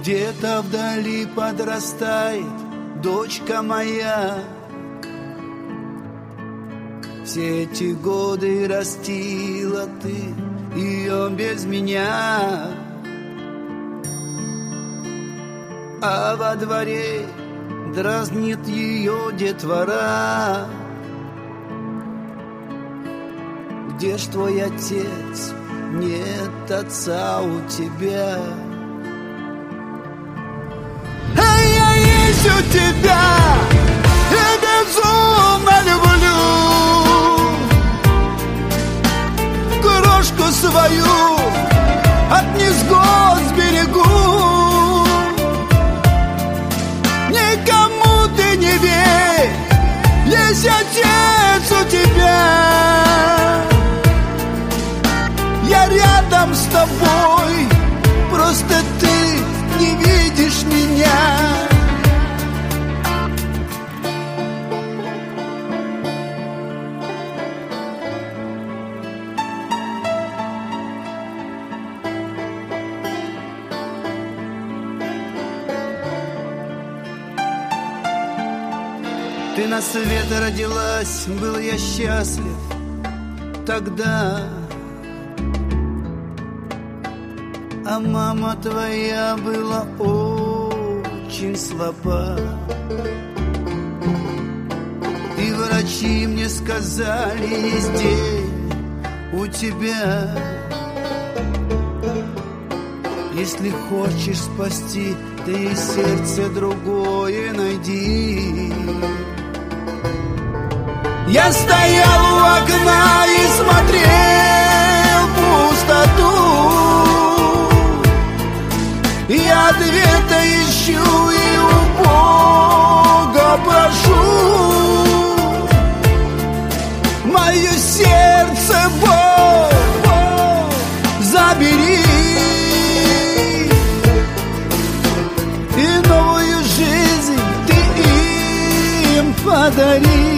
Где-то вдали подрастает дочка моя. Все эти годы растила ты ее без меня, а во дворе дразнит ее детвора. Где ж твой отец? Нет отца у тебя. А я есть у тебя и безумно люблю крошку свою от невзгод сберегу. Никому ты не верь, есть отец у тебя. Я рядом с тобой, просто ты не видишь меня. Ты на свет родилась, был я счастлив тогда. А мама твоя была очень слаба. И врачи мне сказали, есть день у тебя. Если хочешь спасти, ты сердце другое найди. Я стоял у окна и смотрел в пустоту. Я ответа ищу и у Бога прошу. Мое сердце, Бог, забери и новую жизнь ты им подари.